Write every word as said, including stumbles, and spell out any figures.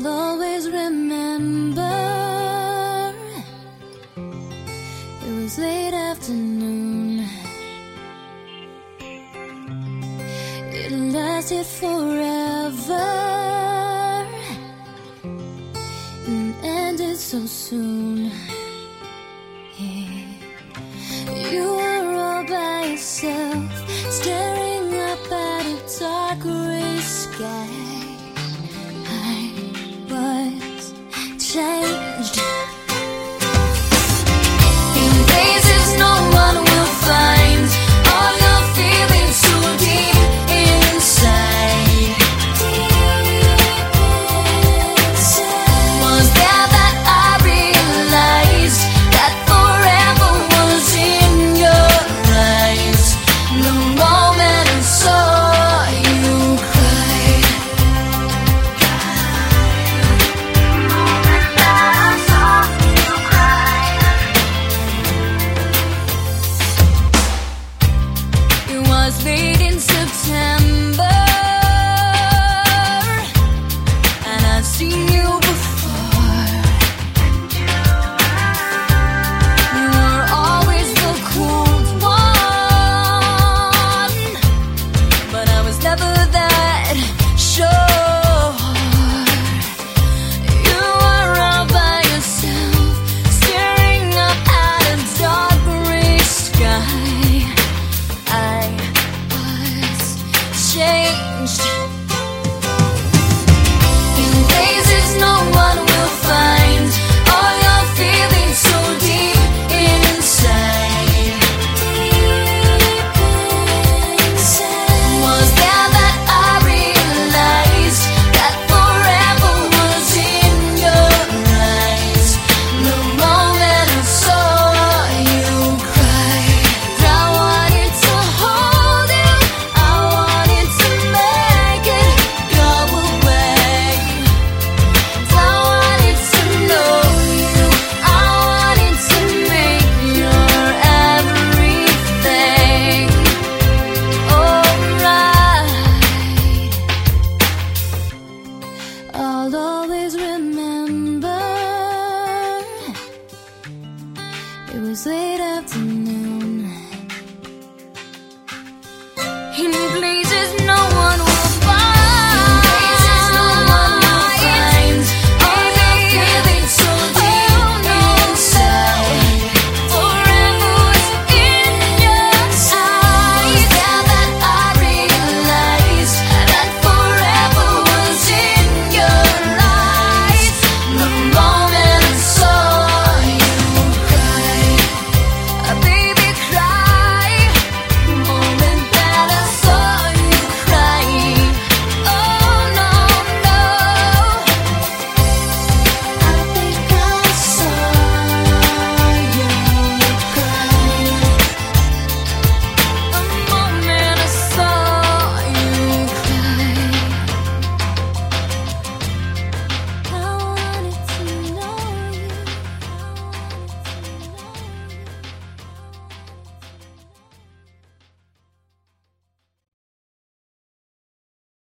I'll always remember. It was late afternoon. It lasted forever and ended so soon. Yeah. You were all by yourself, staring up at a dark gray sky. I was changed in places no one will find. All your feelings so deep inside. Deep inside. Was there that I realized that forever was in your eyes. The moment I saw you cry. The moment that I saw you cry. It was late in September, and I've seen you before. You were always the cold one, but I was never that sure. You were all by yourself, staring up at a dark gray sky. I was changed in places no one will find. All your feelings so deep inside. Deep inside. Was there that I realized that forever was in your eyes. The moment I saw you cry. I wanted to hold you, I wanted to make it go away. I wanted to know you, I wanted to make your everything alright. I'll always remember. It was late